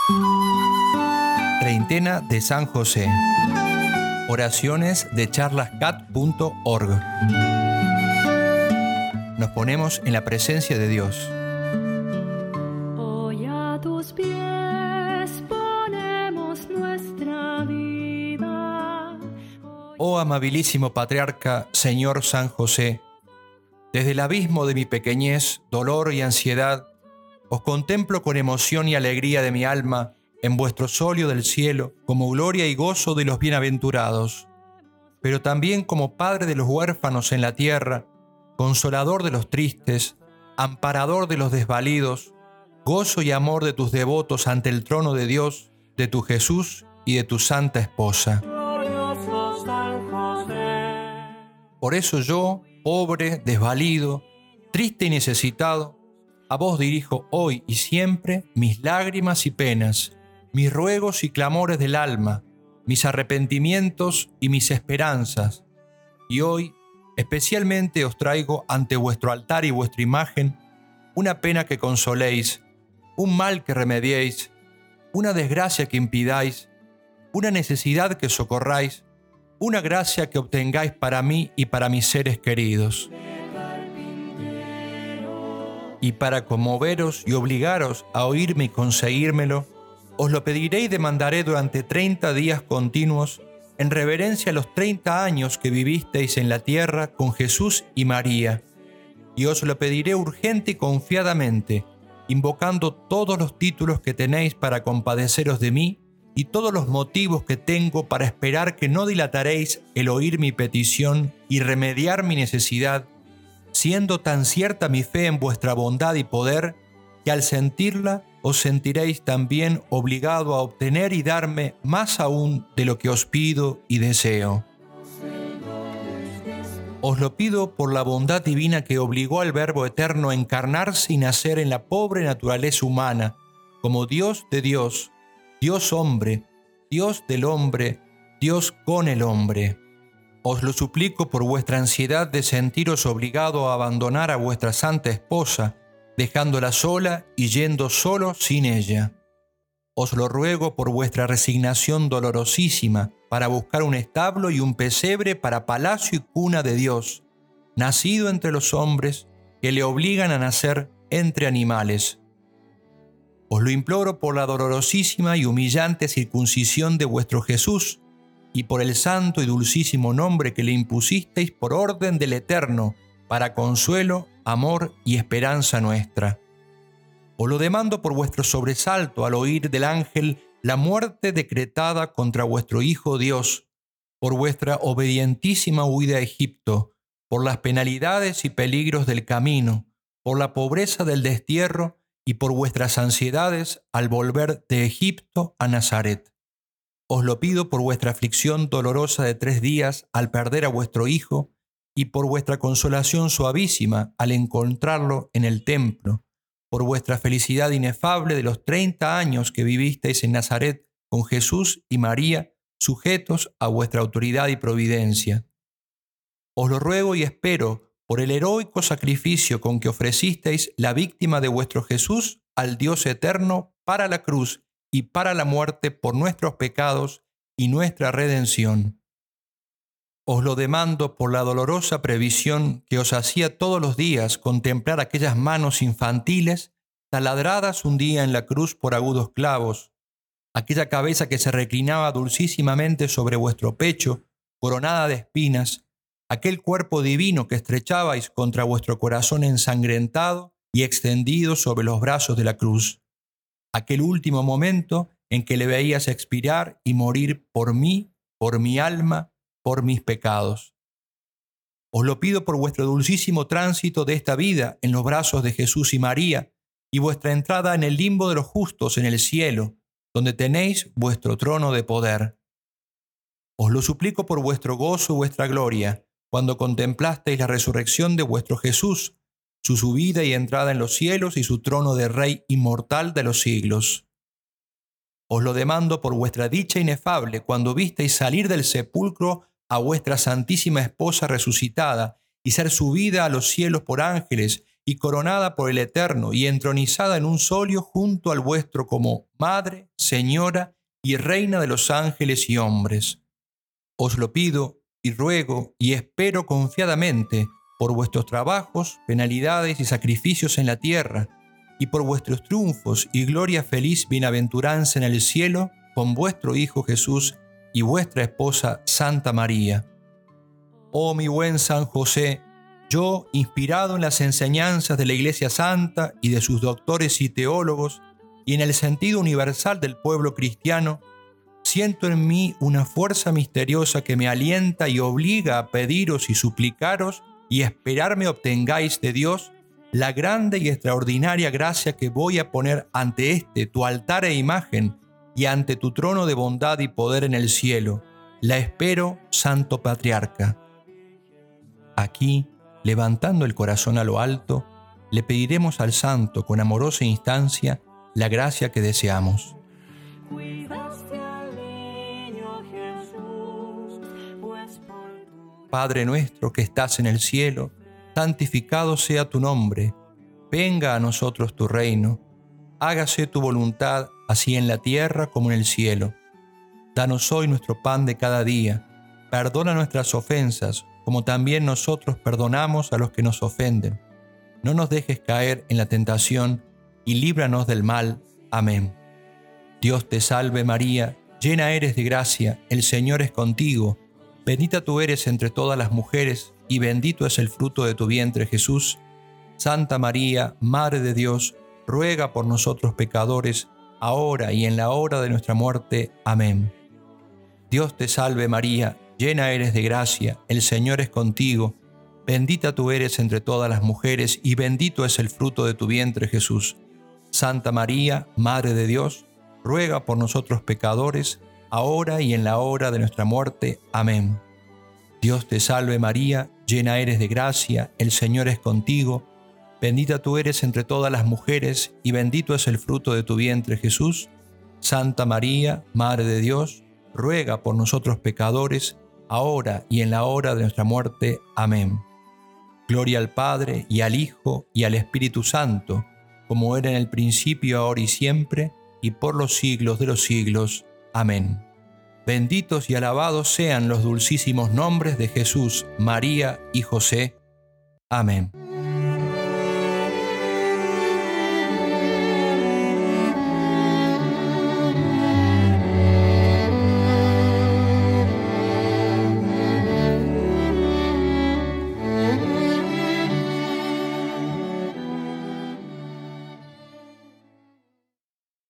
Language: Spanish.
Treintena de San José. Oraciones de charlascat.org. Nos ponemos en la presencia de Dios. Hoy a tus pies ponemos nuestra vida. Oh amabilísimo Patriarca, Señor San José, desde el abismo de mi pequeñez, dolor y ansiedad, os contemplo con emoción y alegría de mi alma en vuestro solio del cielo, como gloria y gozo de los bienaventurados, pero también como Padre de los huérfanos en la tierra, consolador de los tristes, amparador de los desvalidos, gozo y amor de tus devotos ante el trono de Dios, de tu Jesús y de tu santa esposa. Por eso yo, pobre, desvalido, triste y necesitado, a vos dirijo hoy y siempre mis lágrimas y penas, mis ruegos y clamores del alma, mis arrepentimientos y mis esperanzas. Y hoy, especialmente os traigo ante vuestro altar y vuestra imagen una pena que consoléis, un mal que remediéis, una desgracia que impidáis, una necesidad que socorráis, una gracia que obtengáis para mí y para mis seres queridos. Y para conmoveros y obligaros a oírme y conseguírmelo, os lo pediré y demandaré durante 30 días continuos, en reverencia a los 30 años que vivisteis en la tierra con Jesús y María. Y os lo pediré urgente y confiadamente, invocando todos los títulos que tenéis para compadeceros de mí y todos los motivos que tengo para esperar que no dilataréis el oír mi petición y remediar mi necesidad, siendo tan cierta mi fe en vuestra bondad y poder, que al sentirla os sentiréis también obligado a obtener y darme más aún de lo que os pido y deseo. Os lo pido por la bondad divina que obligó al Verbo Eterno a encarnarse y nacer en la pobre naturaleza humana, como Dios de Dios, Dios hombre, Dios del hombre, Dios con el hombre. Os lo suplico por vuestra ansiedad de sentiros obligado a abandonar a vuestra santa esposa, dejándola sola y yendo solo sin ella. Os lo ruego por vuestra resignación dolorosísima para buscar un establo y un pesebre para palacio y cuna de Dios, nacido entre los hombres que le obligan a nacer entre animales. Os lo imploro por la dolorosísima y humillante circuncisión de vuestro Jesús, y por el santo y dulcísimo nombre que le impusisteis por orden del Eterno, para consuelo, amor y esperanza nuestra. Os lo demando por vuestro sobresalto al oír del ángel la muerte decretada contra vuestro Hijo Dios, por vuestra obedientísima huida a Egipto, por las penalidades y peligros del camino, por la pobreza del destierro y por vuestras ansiedades al volver de Egipto a Nazaret. Os lo pido por vuestra aflicción dolorosa de 3 días al perder a vuestro Hijo y por vuestra consolación suavísima al encontrarlo en el templo, por vuestra felicidad inefable de los 30 años que vivisteis en Nazaret con Jesús y María, sujetos a vuestra autoridad y providencia. Os lo ruego y espero por el heroico sacrificio con que ofrecisteis la víctima de vuestro Jesús al Dios eterno para la cruz y para la muerte por nuestros pecados y nuestra redención. Os lo demando por la dolorosa previsión que os hacía todos los días contemplar aquellas manos infantiles taladradas un día en la cruz por agudos clavos, aquella cabeza que se reclinaba dulcísimamente sobre vuestro pecho, coronada de espinas, aquel cuerpo divino que estrechabais contra vuestro corazón ensangrentado y extendido sobre los brazos de la cruz. Aquel último momento en que le veías expirar y morir por mí, por mi alma, por mis pecados. Os lo pido por vuestro dulcísimo tránsito de esta vida en los brazos de Jesús y María y vuestra entrada en el limbo de los justos en el cielo, donde tenéis vuestro trono de poder. Os lo suplico por vuestro gozo y vuestra gloria, cuando contemplasteis la resurrección de vuestro Jesús, su subida y entrada en los cielos y su trono de Rey inmortal de los siglos. Os lo demando por vuestra dicha inefable cuando visteis salir del sepulcro a vuestra santísima esposa resucitada y ser subida a los cielos por ángeles y coronada por el Eterno y entronizada en un solio junto al vuestro como Madre, Señora y Reina de los ángeles y hombres. Os lo pido y ruego y espero confiadamente por vuestros trabajos, penalidades y sacrificios en la tierra, y por vuestros triunfos y gloria feliz bienaventuranza en el cielo, con vuestro Hijo Jesús y vuestra esposa Santa María. Oh mi buen San José, yo, inspirado en las enseñanzas de la Iglesia Santa y de sus doctores y teólogos, y en el sentido universal del pueblo cristiano, siento en mí una fuerza misteriosa que me alienta y obliga a pediros y suplicaros y esperarme obtengáis de Dios la grande y extraordinaria gracia que voy a poner ante tu altar e imagen, y ante tu trono de bondad y poder en el cielo. La espero, Santo Patriarca. Aquí, levantando el corazón a lo alto, le pediremos al Santo con amorosa instancia la gracia que deseamos. Padre nuestro que estás en el cielo, santificado sea tu nombre. Venga a nosotros tu reino. Hágase tu voluntad, así en la tierra como en el cielo. Danos hoy nuestro pan de cada día. Perdona nuestras ofensas, como también nosotros perdonamos a los que nos ofenden. No nos dejes caer en la tentación, y líbranos del mal. Amén. Dios te salve María, llena eres de gracia, el Señor es contigo. Bendita tú eres entre todas las mujeres, y bendito es el fruto de tu vientre Jesús. Santa María, Madre de Dios, ruega por nosotros pecadores, ahora y en la hora de nuestra muerte. Amén. Dios te salve María, llena eres de gracia, el Señor es contigo. Bendita tú eres entre todas las mujeres, y bendito es el fruto de tu vientre Jesús. Santa María, Madre de Dios, ruega por nosotros pecadores, ahora y en la hora de nuestra muerte. Amén. Dios te salve María, llena eres de gracia, el Señor es contigo. Bendita tú eres entre todas las mujeres, y bendito es el fruto de tu vientre Jesús. Santa María, Madre de Dios, ruega por nosotros pecadores, ahora y en la hora de nuestra muerte. Amén. Gloria al Padre, y al Hijo, y al Espíritu Santo, como era en el principio, ahora y siempre, y por los siglos de los siglos. Amén. Benditos y alabados sean los dulcísimos nombres de Jesús, María y José. Amén.